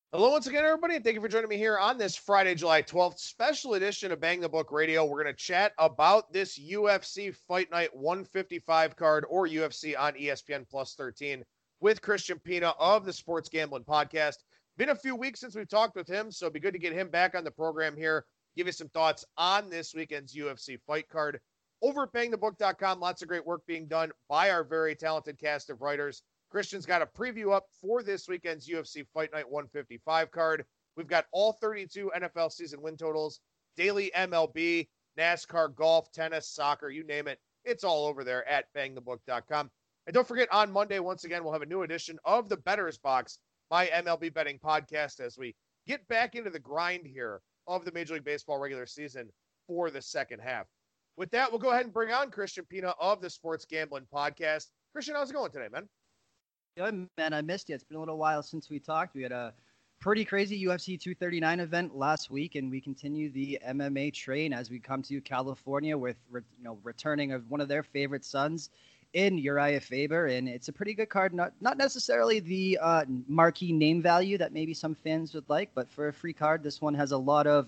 Hello once again, everybody, and thank you for joining me here on this Friday, July 12th, special edition of Bang the Book Radio. We're going to chat about this UFC Fight Night 155 card, or UFC on ESPN Plus 13, with Christian Pina of the Sports Gambling Podcast. Been a few weeks since we've talked with him, so it'd be good to get him back on the program here, give you some thoughts on this weekend's UFC fight card. Over at bangthebook.com, lots of great work being done by our very talented cast of writers. Christian's got a preview up for this weekend's UFC Fight Night 155 card. We've got all 32 NFL season win totals, daily MLB, NASCAR, golf, tennis, soccer, you name it. It's all over there at bangthebook.com. And don't forget, on Monday, once again, we'll have a new edition of the Bettor's Box, my MLB betting podcast, as we get back into the grind here of the Major League Baseball regular season for the second half. With that, we'll go ahead and bring on Christian Pina of the Sports Gambling Podcast. Christian, how's it going today, man? Good, man. I missed you. It's been a little while since we talked. We had a pretty crazy UFC 239 event last week, and we continue the MMA train as we come to California with returning of one of their favorite sons in Uriah Faber, and it's a pretty good card. Not necessarily the marquee name value that maybe some fans would like, but for a free card, this one has a lot of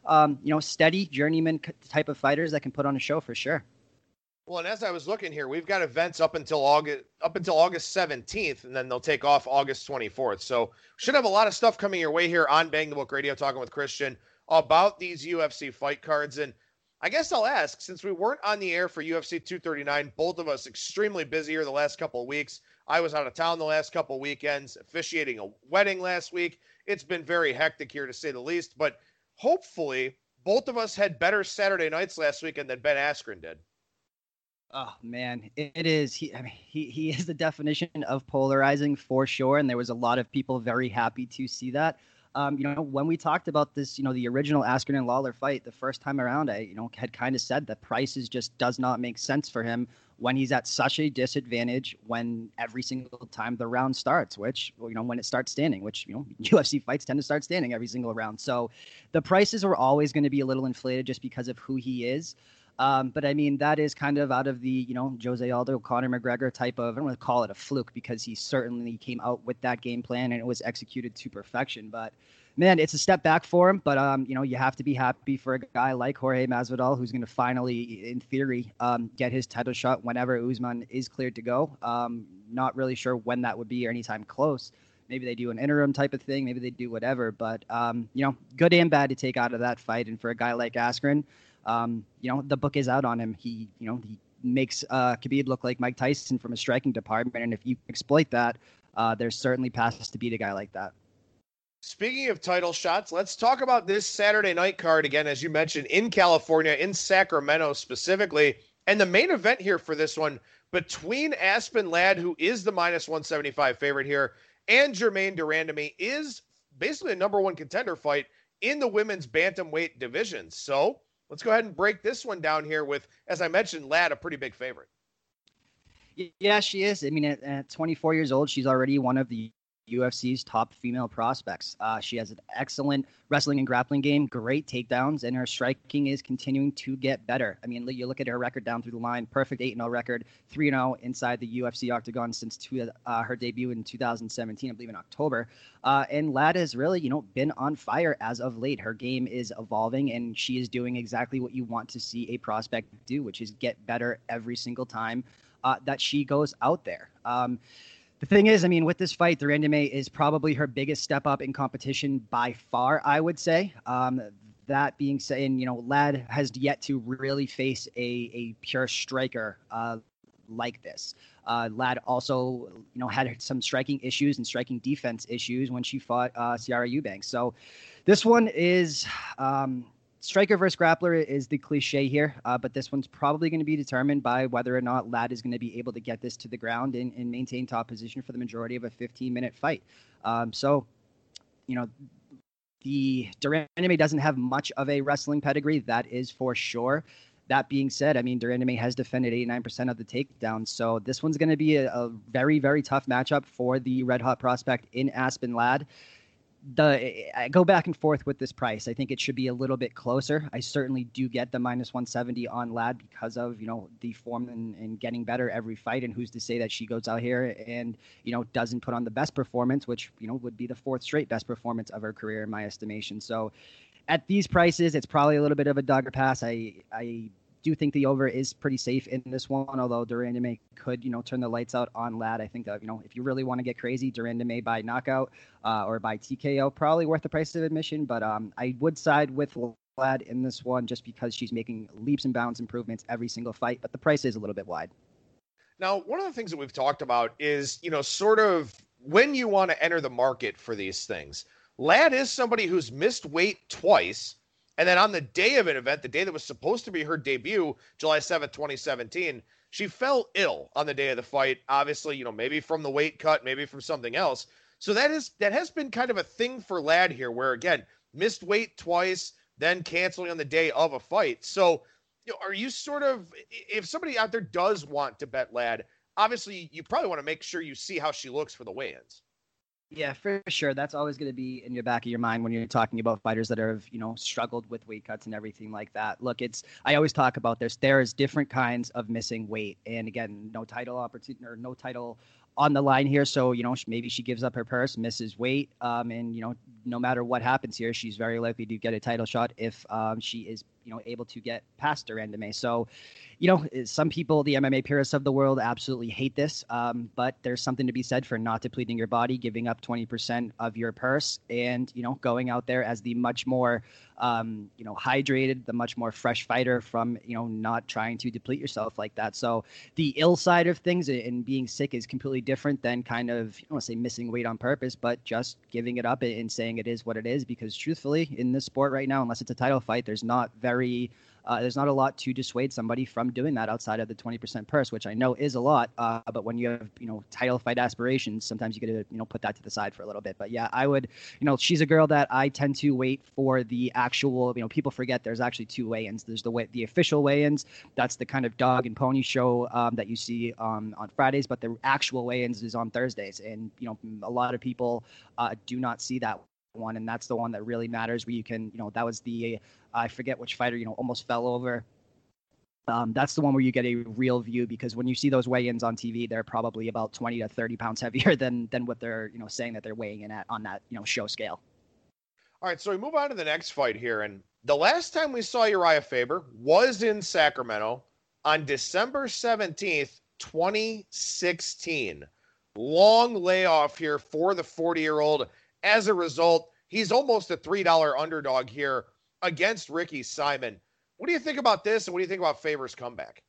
steady journeyman type of fighters that can put on a show for sure. Well, and as I was looking here, we've got events up until August 17th, and then they'll take off August 24th. So should have a lot of stuff coming your way here on Bang the Book Radio, talking with Christian about these UFC fight cards. And I guess I'll ask, since we weren't on the air for UFC 239, both of us extremely busy here the last couple of weeks. I was out of town the last couple of weekends, officiating a wedding last week. It's been very hectic here, to say the least. But hopefully, both of us had better Saturday nights last weekend than Ben Askren did. Oh man, it is. He is the definition of polarizing for sure, and there was a lot of people very happy to see that. When we talked about this, the original Askren and Lawler fight the first time around, I had kind of said that prices just does not make sense for him when he's at such a disadvantage when every single time the round starts, which when it starts standing, which UFC fights tend to start standing every single round. So the prices are always going to be a little inflated just because of who he is. But I mean, that is kind of out of the, Jose Aldo, Conor McGregor type of, I don't want to call it a fluke because he certainly came out with that game plan and it was executed to perfection. But man, it's a step back for him. But, you have to be happy for a guy like Jorge Masvidal, who's going to finally, in theory, get his title shot whenever Usman is cleared to go. Not really sure when that would be or anytime close. Maybe they do an interim type of thing. Maybe they do whatever. But, good and bad to take out of that fight. And for a guy like Askren, the book is out on him. He makes Khabib look like Mike Tyson from a striking department. And if you exploit that, there's certainly paths to beat a guy like that. Speaking of title shots, let's talk about this Saturday night card again, as you mentioned, in California, in Sacramento specifically. And the main event here for this one between Aspen Ladd, who is the minus 175 favorite here, and Germaine de Randamie is basically a number one contender fight in the women's bantamweight division. So let's go ahead and break this one down here with, as I mentioned, Ladd, a pretty big favorite. Yeah, she is. I mean, at 24 years old, she's already one of the UFC's top female prospects. She has an excellent wrestling and grappling game, great takedowns, and her striking is continuing to get better. I mean, you look at her record down through the line, perfect 8-0 record, 3-0 inside the UFC octagon since her debut in 2017, I believe in October. And Ladd has really, been on fire as of late. Her game is evolving, and she is doing exactly what you want to see a prospect do, which is get better every single time that she goes out there. The thing is, I mean, with this fight, de Randamie is probably her biggest step up in competition by far, I would say. That being said, Ladd has yet to really face a pure striker like this. Ladd also, had some striking issues and striking defense issues when she fought Ciara Eubanks. So this one is striker versus grappler is the cliche here, but this one's probably going to be determined by whether or not Ladd is going to be able to get this to the ground and maintain top position for the majority of a 15-minute fight. The de Randamie doesn't have much of a wrestling pedigree, that is for sure. That being said, I mean, de Randamie has defended 89% of the takedowns, so this one's going to be a very, very tough matchup for the red-hot prospect in Aspen Ladd. I go back and forth with this price. I think it should be a little bit closer. I certainly do get the minus 170 on Ladd because of, the form and getting better every fight. And who's to say that she goes out here and, doesn't put on the best performance, which, would be the fourth straight best performance of her career in my estimation. So at these prices, it's probably a little bit of a dogger pass. I do think the over is pretty safe in this one, although de Randamie could, turn the lights out on Ladd. I think that, if you really want to get crazy, de Randamie by knockout or by TKO, probably worth the price of admission. But I would side with Ladd in this one just because she's making leaps and bounds improvements every single fight, but the price is a little bit wide. Now, one of the things that we've talked about is, sort of when you want to enter the market for these things. Ladd is somebody who's missed weight twice. And then on the day of an event, the day that was supposed to be her debut, July 7th, 2017, she fell ill on the day of the fight. Obviously, maybe from the weight cut, maybe from something else. So that has been kind of a thing for Ladd here, where again, missed weight twice, then canceling on the day of a fight. So, are you sort of, if somebody out there does want to bet Ladd, obviously you probably want to make sure you see how she looks for the weigh-ins. Yeah, for sure. That's always going to be in your back of your mind when you're talking about fighters that have, struggled with weight cuts and everything like that. Look, I always talk about there's different kinds of missing weight. And again, no title opportunity or no title on the line here. So, maybe she gives up her purse, misses weight. And, no matter what happens here, she's very likely to get a title shot if she is, able to get past de Randamie. So, some people, the MMA purists of the world, absolutely hate this. But there's something to be said for not depleting your body, giving up 20% of your purse, and, going out there as the much more, hydrated, the much more fresh fighter from, not trying to deplete yourself like that. So the ill side of things and being sick is completely different than kind of, I don't want to say missing weight on purpose, but just giving it up and saying it is what it is. Because truthfully, in this sport right now, unless it's a title fight, there's not a lot to dissuade somebody from doing that outside of the 20% purse, which I know is a lot. But when you have, title fight aspirations, sometimes you got to, put that to the side for a little bit. But yeah, I would, she's a girl that I tend to wait for the actual, people forget there's actually two weigh-ins. There's the official weigh-ins. That's the kind of dog and pony show that you see on Fridays, but the actual weigh-ins is on Thursdays. And, a lot of people do not see that one, and that's the one that really matters, where you can, that was the I forget which fighter, almost fell over. That's the one where you get a real view, because when you see those weigh-ins on TV, they're probably about 20 to 30 pounds heavier than what they're, saying that they're weighing in at on that, show scale. All right, so we move on to the next fight here. And the last time we saw Uriah Faber was in Sacramento on December 17th, 2016. Long layoff here for the 40-year-old. As a result, he's almost a $3 underdog here against Ricky Simon. What do you think about this, and what do you think about Faber's comeback?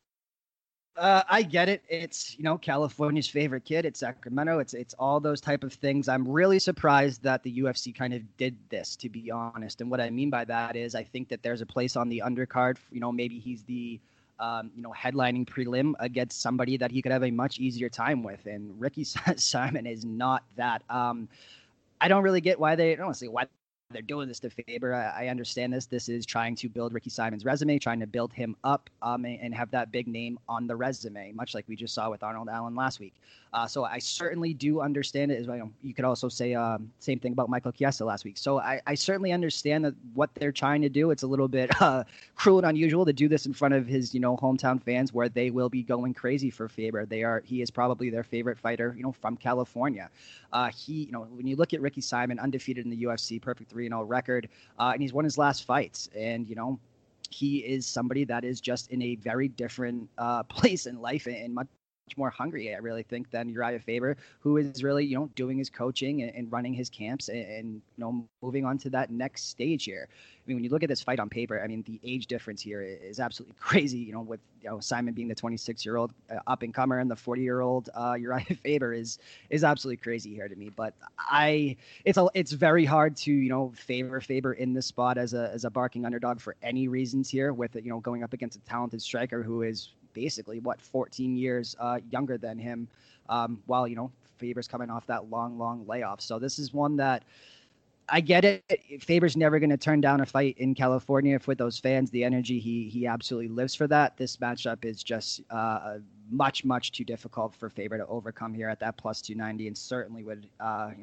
I get it. It's, California's favorite kid. It's Sacramento. It's all those type of things. I'm really surprised that the UFC kind of did this, to be honest. And what I mean by that is I think that there's a place on the undercard. Maybe he's the headlining prelim against somebody that he could have a much easier time with. And Ricky Simon is not that. I don't really get why I don't want to say why they're doing this to Faber. I understand this. This is trying to build Ricky Simon's resume, trying to build him up and have that big name on the resume, much like we just saw with Arnold Allen last week. So I certainly do understand it. As well, you could also say same thing about Michael Chiesa last week. So I certainly understand that what they're trying to do. It's a little bit cruel and unusual to do this in front of his hometown fans, where they will be going crazy for Faber. He is probably their favorite fighter, from California. When you look at Ricky Simon, undefeated in the UFC, perfect 3-0 record, and he's won his last fights, and he is somebody that is just in a very different place in life and much more hungry, I really think, than Uriah Faber, who is really, doing his coaching and running his camps and moving on to that next stage here. I mean, when you look at this fight on paper, I mean, the age difference here is absolutely crazy, with Simon being the 26-year-old up-and-comer and the 40-year-old Uriah Faber is absolutely crazy here to me. But it's very hard to, favor Faber in this spot as a barking underdog for any reasons here, with going up against a talented striker who is basically 14 years younger than him, while Faber's coming off that long layoff. So this is one that I get it. Faber's never going to turn down a fight in California with those fans, the energy. He absolutely lives for that. This matchup is just much too difficult for Faber to overcome here at that plus 290, and certainly would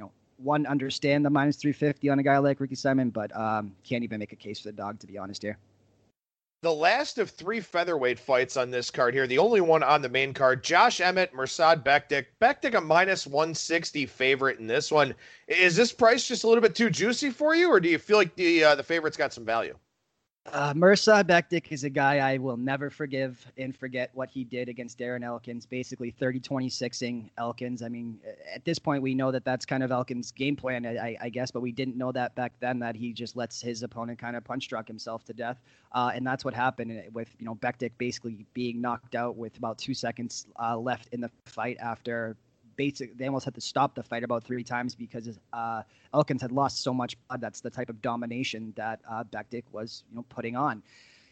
one, understand the minus 350 on a guy like Ricky Simon, but can't even make a case for the dog, to be honest here. The last of 3 featherweight fights on this card here, the only one on the main card, Josh Emmett, Mirsad Bektic. Bektic a minus 160 favorite in this one. Is this price just a little bit too juicy for you, or do you feel like the favorite's got some value? Mirsad Bektic is a guy I will never forgive and forget what he did against Darren Elkins, basically 30-26ing Elkins. I mean, at this point, we know that that's kind of Elkins' game plan, I guess, but we didn't know that back then, that he just lets his opponent kind of punch drunk himself to death. And that's what happened with, Bektic basically being knocked out with about 2 seconds left in the fight after they almost had to stop the fight about 3 times because Elkins had lost so much blood. That's the type of domination that Bektic was, putting on.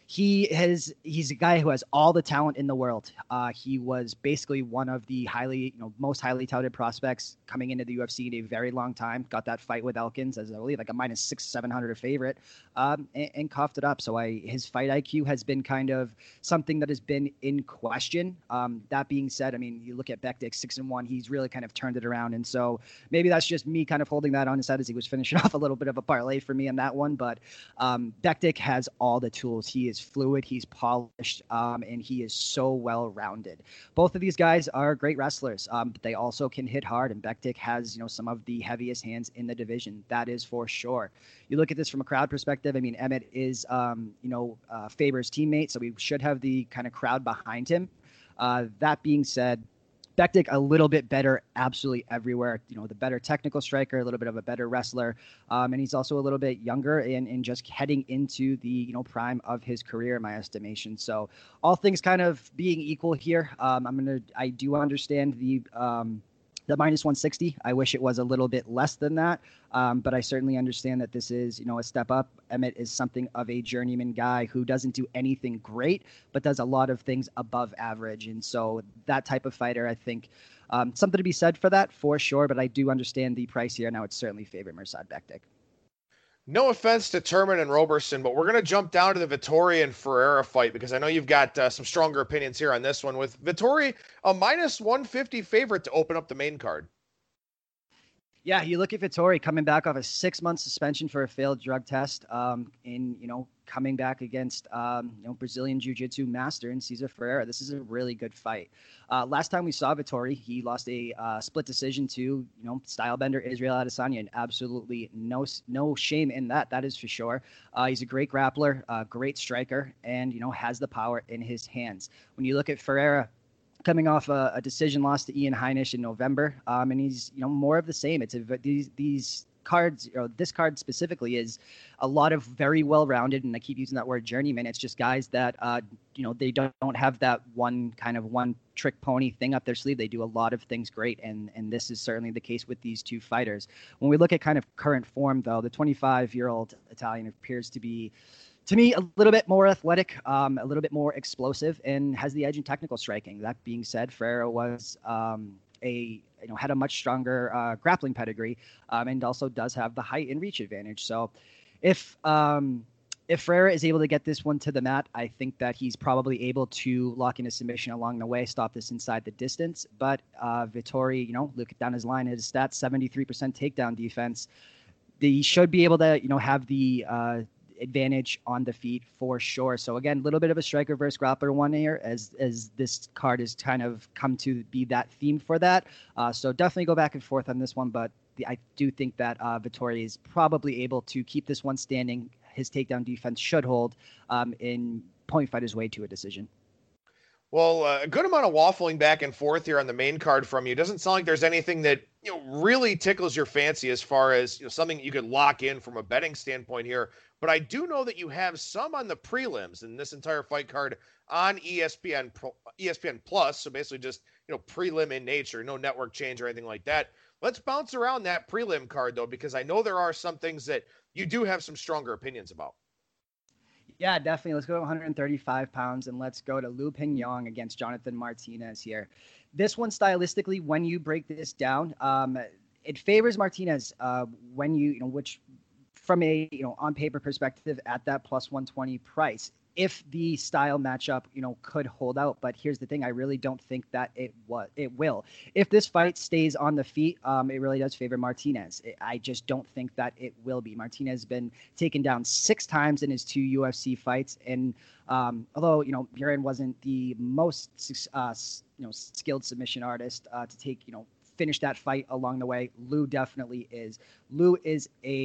He's a guy who has all the talent in the world. He was basically one of the most highly touted prospects coming into the UFC in a very long time. Got that fight with Elkins as I believe like a minus 600-700 favorite, and coughed it up. So his fight IQ has been kind of something that has been in question. That being said, I mean, you look at Bektic 6-1, he's really kind of turned it around. And so maybe that's just me kind of holding that on his head as he was finishing off a little bit of a parlay for me on that one. But Bektic has all the tools. He is fluid, he's polished, and he is so well-rounded. Both of these guys are great wrestlers, but they also can hit hard, and Bektic has, some of the heaviest hands in the division. That is for sure. You look at this from a crowd perspective, I mean, Emmett is, Faber's teammate, so we should have the kind of crowd behind him. That being said, Bektic a little bit better absolutely everywhere. The better technical striker, a little bit of a better wrestler. And he's also a little bit younger and just heading into the, prime of his career, in my estimation. So all things kind of being equal here, I do understand the minus 160. I wish it was a little bit less than that. But I certainly understand that this is, a step up. Emmett is something of a journeyman guy who doesn't do anything great, but does a lot of things above average. And so that type of fighter, I think, something to be said for that, for sure. But I do understand the price here. Now it's certainly favored Mirsad Bektic. No offense to Turman and Roberson, but we're going to jump down to the Vettori and Ferreira fight because I know you've got some stronger opinions here on this one. With Vettori, a minus 150 favorite to open up the main card. Yeah, you look at Vettori coming back off a 6-month suspension for a failed drug test, coming back against, Brazilian Jiu-Jitsu master in Cesar Ferreira. This is a really good fight. Last time we saw Vettori, he lost a split decision to, stylebender Israel Adesanya, and absolutely no shame in that. That is for sure. He's a great grappler, great striker, and, has the power in his hands. When you look at Ferreira, coming off a decision loss to Ian Heinisch in November, and he's more of the same. It's these cards, this card specifically is a lot of very well-rounded, and I keep using that word journeyman. It's just guys that they don't have that one trick pony thing up their sleeve. They do a lot of things great, and this is certainly the case with these two fighters. When we look at kind of current form, though, the 25-year-old Italian appears to be, to me, a little bit more athletic, a little bit more explosive, and has the edge in technical striking. That being said, Ferreira was had a much stronger grappling pedigree, and also does have the height and reach advantage. So, if Ferreira is able to get this one to the mat, I think that he's probably able to lock in a submission along the way, stop this inside the distance. But Vettori, look down his line, his stats, 73% takedown defense. He should be able to, have the advantage on the feet for sure. So again, a little bit of a striker versus grappler one here, as this card has kind of come to be that theme for that. So definitely go back and forth on this one, but I do think that Vettori is probably able to keep this one standing. His takedown defense should hold, and point fight his way to a decision. Well, a good amount of waffling back and forth here on the main card from you. Doesn't sound like there's anything that really tickles your fancy as far as something you could lock in from a betting standpoint here. But I do know that you have some on the prelims in this entire fight card on ESPN Plus. So basically just prelim in nature, no network change or anything like that. Let's bounce around that prelim card though, because I know there are some things that you do have some stronger opinions about. Yeah, definitely. Let's go to 135 pounds, and let's go to Lu Pingyong against Jonathan Martinez here. This one, stylistically, when you break this down, it favors Martinez when which from a on paper perspective at that plus 120 price. if the style matchup, could hold out. But here's the thing: I really don't think that it will. If this fight stays on the feet, it really does favor Martinez. I just don't think that it will be. Martinez has been taken down 6 times in his 2 UFC fights, and although Buren wasn't the most skilled submission artist to take finish that fight along the way, Lou definitely is. Lou is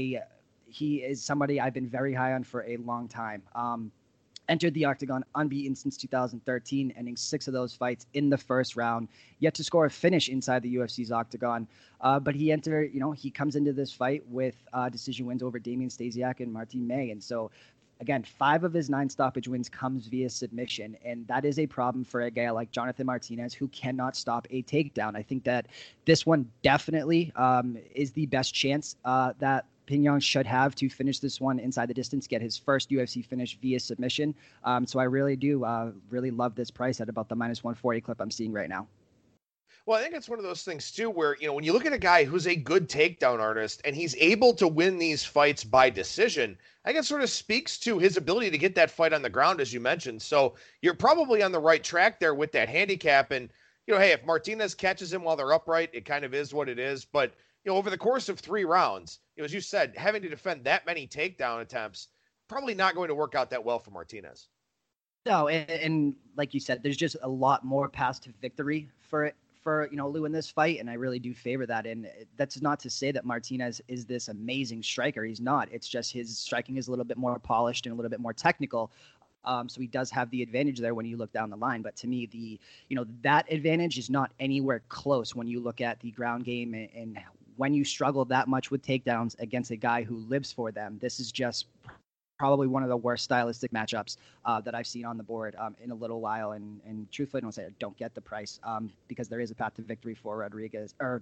he is somebody I've been very high on for a long time. Entered the octagon unbeaten since 2013, ending 6 of those fights in the first round, yet to score a finish inside the UFC's octagon. But he comes into this fight with decision wins over Damian Stasiak and Martin May. And so, again, 5 of his 9 stoppage wins comes via submission. And that is a problem for a guy like Jonathan Martinez, who cannot stop a takedown. I think that this one definitely is the best chance that Pinion should have to finish this one inside the distance, get his first UFC finish via submission. So I really do really love this price at about the -140 clip I'm seeing right now. Well, I think it's one of those things too, where, when you look at a guy who's a good takedown artist and he's able to win these fights by decision, I think it sort of speaks to his ability to get that fight on the ground, as you mentioned. So you're probably on the right track there with that handicap. And, hey, if Martinez catches him while they're upright, it kind of is what it is. But, over the course of 3 rounds, as you said, having to defend that many takedown attempts, probably not going to work out that well for Martinez. No, and like you said, there's just a lot more paths to victory for Lou in this fight, and I really do favor that. And that's not to say that Martinez is this amazing striker. He's not. It's just his striking is a little bit more polished and a little bit more technical. So he does have the advantage there when you look down the line. But to me, that advantage is not anywhere close when you look at the ground game and when you struggle that much with takedowns against a guy who lives for them. This is just probably one of the worst stylistic matchups that I've seen on the board in a little while. And truthfully, I don't get the price because there is a path to victory for Rodriguez or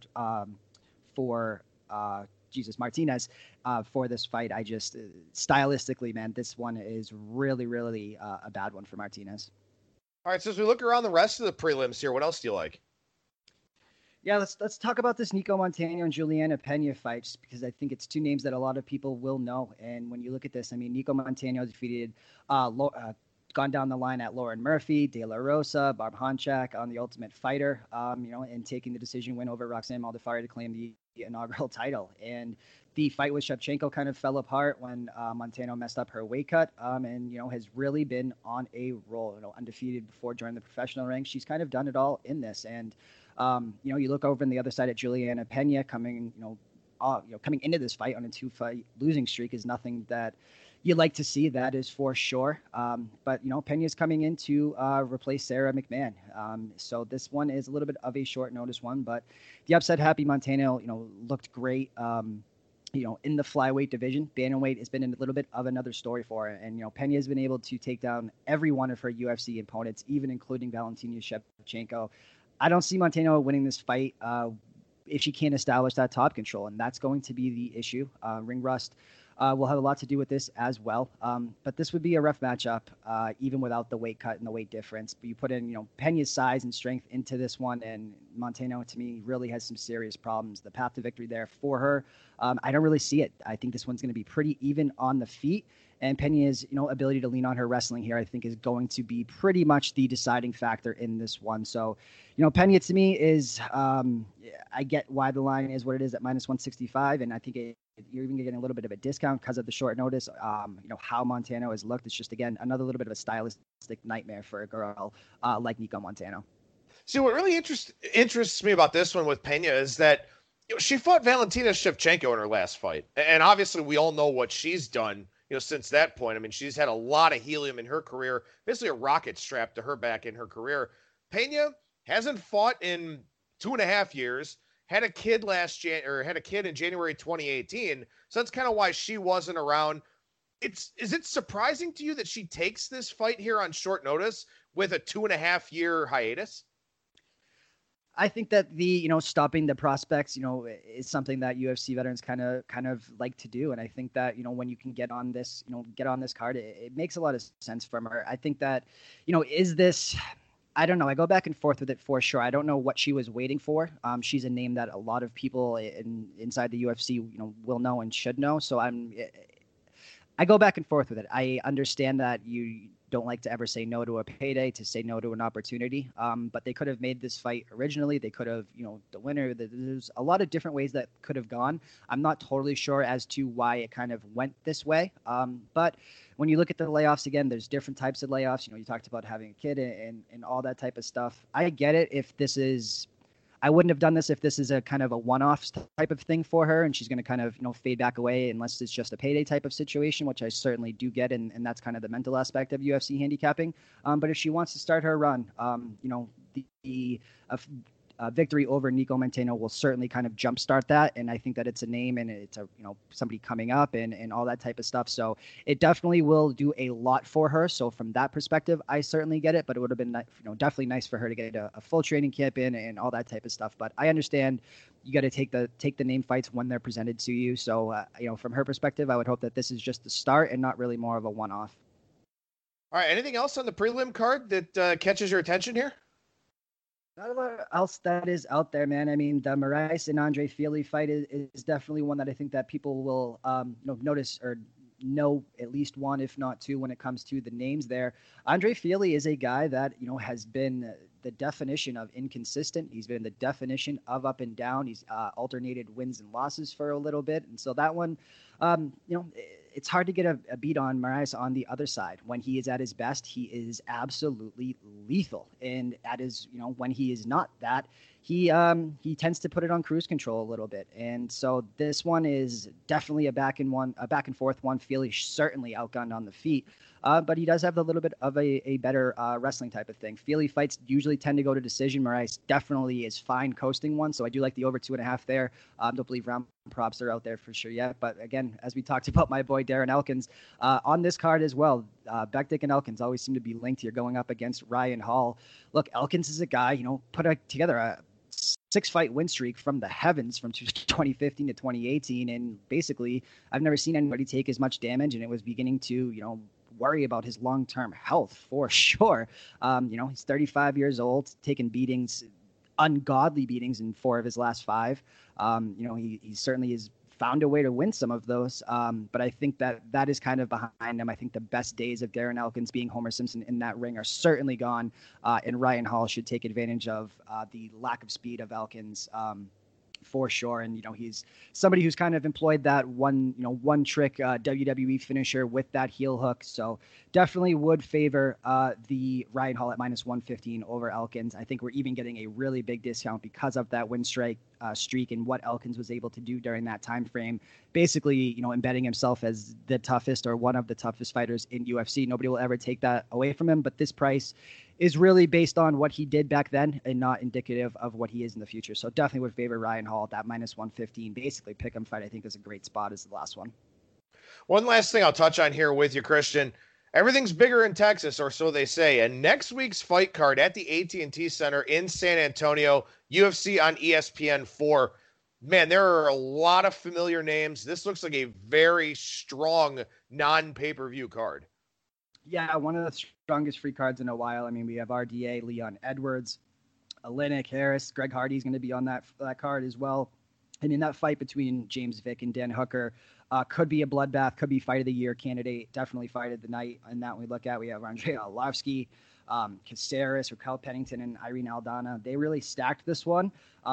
for Martinez for this fight. I just stylistically, man, this one is really, really a bad one for Martinez. All right, so as we look around the rest of the prelims here, what else do you like? Yeah, let's talk about this Nico Montano and Juliana Pena fight, just because I think it's 2 names that a lot of people will know. And when you look at this, I mean, Nico Montano defeated, gone down the line at Lauren Murphy, De La Rosa, Barb Honchak on The Ultimate Fighter, and taking the decision win over Roxanne Modafferi to claim the inaugural title. And the fight with Shevchenko kind of fell apart when Montano messed up her weight cut, and has really been on a roll. Undefeated before joining the professional ranks. She's kind of done it all in this, and you look over on the other side at Juliana Pena coming into this fight on a 2-fight losing streak is nothing that you like to see. That is for sure. But Pena's coming in to replace Sarah McMahon. So this one is a little bit of a short notice one, but the upset happy Montano, looked great. In the flyweight division. Bantamweight has been a little bit of another story for her. And, Pena has been able to take down every one of her UFC opponents, even including Valentina Shevchenko. I don't see Montano winning this fight if she can't establish that top control, and that's going to be the issue. Ring rust will have a lot to do with this as well. But this would be a rough matchup, even without the weight cut and the weight difference. But you put in, Pena's size and strength into this one, and Montano, to me, really has some serious problems. The path to victory there for her, I don't really see it. I think this one's going to be pretty even on the feet. And Pena's, ability to lean on her wrestling here, I think, is going to be pretty much the deciding factor in this one. So, Pena to me is, I get why the line is what it is at -165, and I think you're even getting a little bit of a discount because of the short notice. How Montano has looked. It's just, again, another little bit of a stylistic nightmare for a girl like Nico Montano. See, what really interests me about this one with Pena is that she fought Valentina Shevchenko in her last fight, and obviously we all know what she's done. Since that point. I mean, she's had a lot of helium in her career, basically a rocket strapped to her back in her career. Pena hasn't fought in 2.5 years, had a kid in January 2018. So that's kind of why she wasn't around. Is it surprising to you that she takes this fight here on short notice with a 2.5-year hiatus? I think that the stopping the prospects is something that UFC veterans kind of like to do, and I think that when you can get on this card, it makes a lot of sense from her. I think that is this. I don't know. I go back and forth with it for sure. I don't know what she was waiting for. She's a name that a lot of people inside the UFC will know and should know. So I go back and forth with it. I understand that you don't like to ever say no to a payday, to say no to an opportunity. But they could have made this fight originally. They could have, the winner. There's a lot of different ways that could have gone. I'm not totally sure as to why it kind of went this way. But when you look at the layoffs again, there's different types of layoffs. You talked about having a kid and all that type of stuff. I get it if this is. I wouldn't have done this if this is a kind of a one-off type of thing for her and she's going to kind of, fade back away unless it's just a payday type of situation, which I certainly do get. And that's kind of the mental aspect of UFC handicapping. But if she wants to start her run, the victory over Nico Montano will certainly kind of jumpstart that. And I think that it's a name and it's a, somebody coming up and all that type of stuff. So it definitely will do a lot for her. So from that perspective, I certainly get it, but it would have been, definitely nice for her to get a full training camp in and all that type of stuff. But I understand you got to take the name fights when they're presented to you. So, from her perspective, I would hope that this is just the start and not really more of a one-off. All right. Anything else on the prelim card that catches your attention here? Not a lot else that is out there, man. I mean, the Moraes and Andre Fili fight is definitely one that I think that people will notice or know at least one, if not two, when it comes to the names there. Andre Fili is a guy that, has been the definition of inconsistent. He's been the definition of up and down. He's alternated wins and losses for a little bit. And so that one, it's hard to get a beat on Moraes on the other side. When he is at his best, he is absolutely lethal. And at his, when he is not that, he tends to put it on cruise control a little bit. And so this one is definitely a back and forth one. Fili certainly outgunned on the feet. But he does have a little bit of a better wrestling type of thing. Fili fights usually tend to go to decision. Moraes definitely is fine coasting one. So I do like the over 2.5 there. Don't believe round props are out there for sure yet. But again, as we talked about my boy Darren Elkins on this card as well, Bektic and Elkins always seem to be linked here going up against Ryan Hall. Look, Elkins is a guy, put together a 6-fight win streak from the heavens from 2015 to 2018. And basically, I've never seen anybody take as much damage. And it was beginning to, worry about his long-term health for sure. He's 35 years old, taking beatings, ungodly beatings in 4 of his last 5. He certainly has found a way to win some of those. But I think that is kind of behind him. I think the best days of Darren Elkins being Homer Simpson in that ring are certainly gone. And Ryan Hall should take advantage of the lack of speed of Elkins. For sure. And, he's somebody who's kind of employed that one trick WWE finisher with that heel hook. So definitely would favor the Ryan Hall at -115 over Elkins. I think we're even getting a really big discount because of that win streak and what Elkins was able to do during that time frame. Basically, embedding himself as the toughest or one of the toughest fighters in UFC. Nobody will ever take that away from him. But this price is really based on what he did back then and not indicative of what he is in the future. So definitely would favor Ryan Hall at that -115. Basically, pick him fight, I think, is a great spot as the last one. One last thing I'll touch on here with you, Christian. Everything's bigger in Texas, or so they say. And next week's fight card at the AT&T Center in San Antonio, UFC on ESPN4. Man, there are a lot of familiar names. This looks like a very strong non-pay-per-view card. Yeah, one of the strongest free cards in a while. I mean, we have RDA, Leon Edwards, Oleinik Harris, Greg Hardy's going to be on that card as well. And in that fight between James Vick and Dan Hooker, could be a bloodbath, could be fight of the year candidate, definitely fight of the night. And that we look at, we have Andrei Arlovsky, Caceres, Raquel Pennington, and Irene Aldana. They really stacked this one.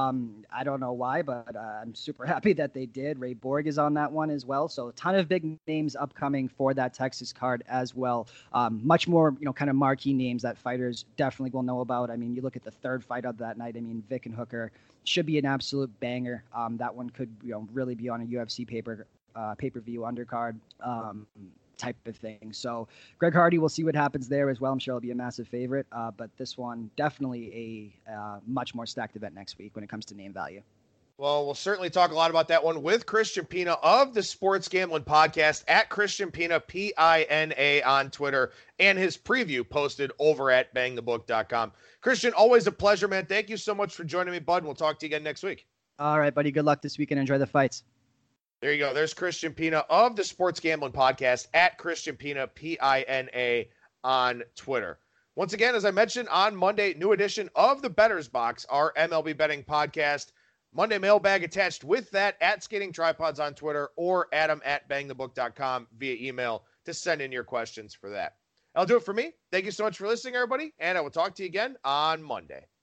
I don't know why, but I'm super happy that they did. Ray Borg is on that one as well. So a ton of big names upcoming for that Texas card as well. Much more, kind of marquee names that fighters definitely will know about. I mean, you look at the third fight of that night. I mean, Vick and Hooker should be an absolute banger. That one could, really be on a UFC pay-per-view undercard. Type of thing. So Greg Hardy, we'll see what happens there as well. I'm sure it'll be a massive favorite, but this one definitely a much more stacked event next week when it comes to name value. Well, we'll certainly talk a lot about that one with Christian Pina of the Sports Gambling Podcast at Christian Pina, Pina on Twitter, and his preview posted over at bangthebook.com. Christian, always a pleasure, man. Thank you so much for joining me, bud. We'll talk to you again next week. All right, buddy. Good luck this weekend. Enjoy the fights. There you go. There's Christian Pina of the Sports Gambling Podcast at Christian Pina, Pina on Twitter. Once again, as I mentioned on Monday, new edition of the Bettor's Box, our MLB betting podcast. Monday mailbag attached with that at Skating Tripods on Twitter or Adam at bangthebook.com via email to send in your questions for that. That'll do it for me. Thank you so much for listening, everybody, and I will talk to you again on Monday.